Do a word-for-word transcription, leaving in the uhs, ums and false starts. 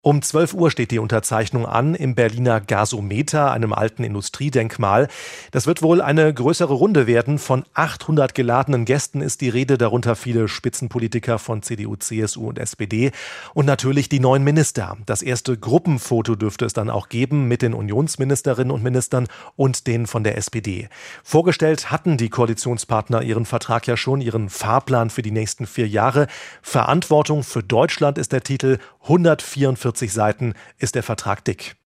Um zwölf Uhr steht die Unterzeichnung an im Berliner Gasometer, einem alten Industriedenkmal. Das wird wohl eine größere Runde werden. Von achthundert geladenen Gästen ist die Rede, darunter viele Spitzenpolitiker von C D U, C S U und S P D. Und natürlich die neuen Minister. Das erste Gruppenfoto dürfte es dann auch geben mit den Unionsministerinnen und Ministern und den von der S P D. Vorgestellt hatten die Koalitionspartner ihren Vertrag ja schon, ihren Fahrplan für die nächsten vier Jahre. Verantwortung für Deutschland ist der Titel. hundertvierundvierzig Seiten ist der Vertrag dick.